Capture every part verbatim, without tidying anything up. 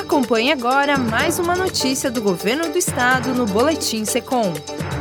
Acompanhe agora mais uma notícia do Governo do Estado no Boletim Secom.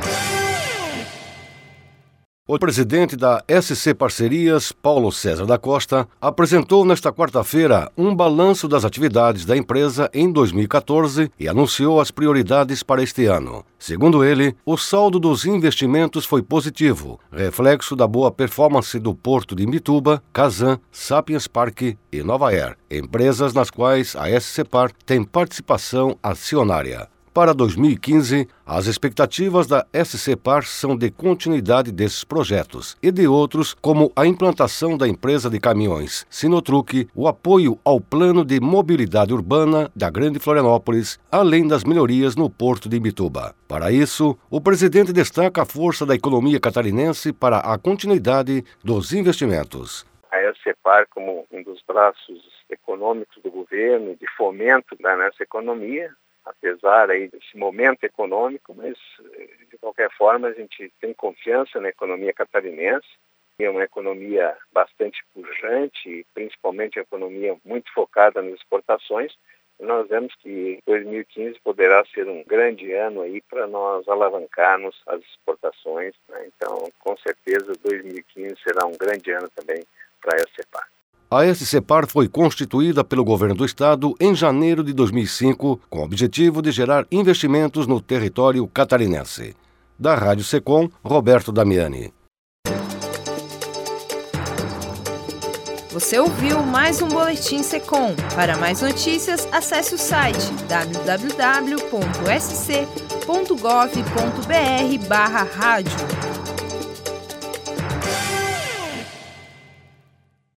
O presidente da S C Parcerias, Paulo César da Costa, apresentou nesta quarta-feira um balanço das atividades da empresa em dois mil e quatorze e anunciou as prioridades para este ano. Segundo ele, o saldo dos investimentos foi positivo, reflexo da boa performance do Porto de Imbituba, Kazan, Sapiens Park e Nova Air, empresas nas quais a S C Par tem participação acionária. Para dois mil e quinze, as expectativas da S C Par são de continuidade desses projetos e de outros, como a implantação da empresa de caminhões Sinotruc, o apoio ao plano de mobilidade urbana da Grande Florianópolis, além das melhorias no Porto de Imbituba. Para isso, o presidente destaca a força da economia catarinense para a continuidade dos investimentos. A S C Par, como um dos braços econômicos do governo, de fomento da nossa economia, apesar aí desse momento econômico, mas de qualquer forma a gente tem confiança na economia catarinense. É uma economia bastante pujante, principalmente a economia muito focada nas exportações. E nós vemos que dois mil e quinze poderá ser um grande ano aí para nós alavancarmos as exportações, né? Então, com certeza, dois mil e quinze será um grande ano também para a S C Par. A S C Par foi constituída pelo Governo do Estado em janeiro de dois mil e cinco, com o objetivo de gerar investimentos no território catarinense. Da Rádio Secom, Roberto Damiani. Você ouviu mais um Boletim Secom. Para mais notícias, acesse o site w w w ponto s c ponto gov ponto b r barra rádio.